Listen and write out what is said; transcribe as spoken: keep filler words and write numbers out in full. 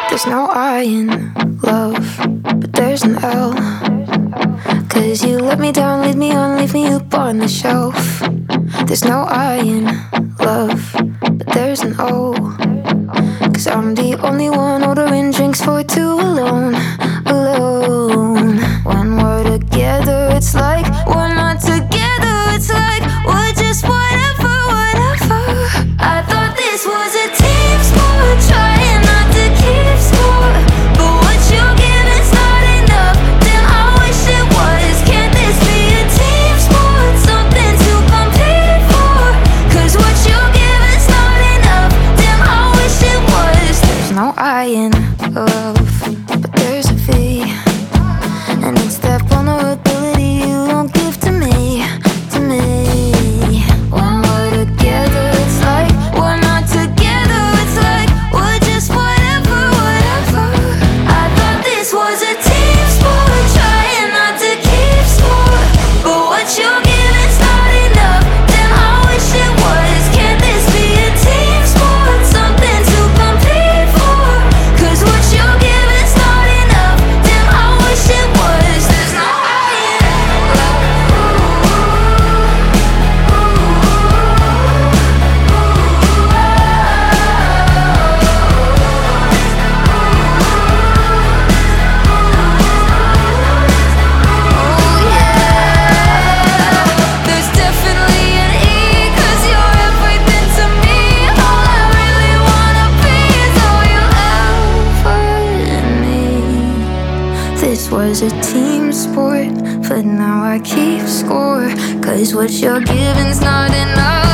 There's no I in love, but there's an L. Cause you let me down, lead me on, leave me up on the shelf. There's no I in love, but there's an O. Cause I'm the only one ordering drinks for two alone, alone. When we're together, it's like we're not together. It's like we're just whatever, whatever. I thought this was a team sport, trying not to keep score. But what you're giving's not enough, damn I wish it was. Can't this be a team sport, something to compete for? Cause what you're giving's not enough, damn I wish it was. There's no I in love, but there's a V. And it's that vulnerability you don't give to me, to me. When we're together, it's like we're not together. It's like we're just whatever, whatever. I thought this was a team sport, trying not to keep score. But what you're giving's not enough, damn I wish it was. Can't this be a team sport, something to compete for? Cause what you're giving's not enough, damn I wish it was. There's no I in love. Oh yeah. There's definitely an E, cause you're everything to me. All I really wanna be is all you ever need. This was a team sport, but now I keep score. Cause what you're giving's not enough.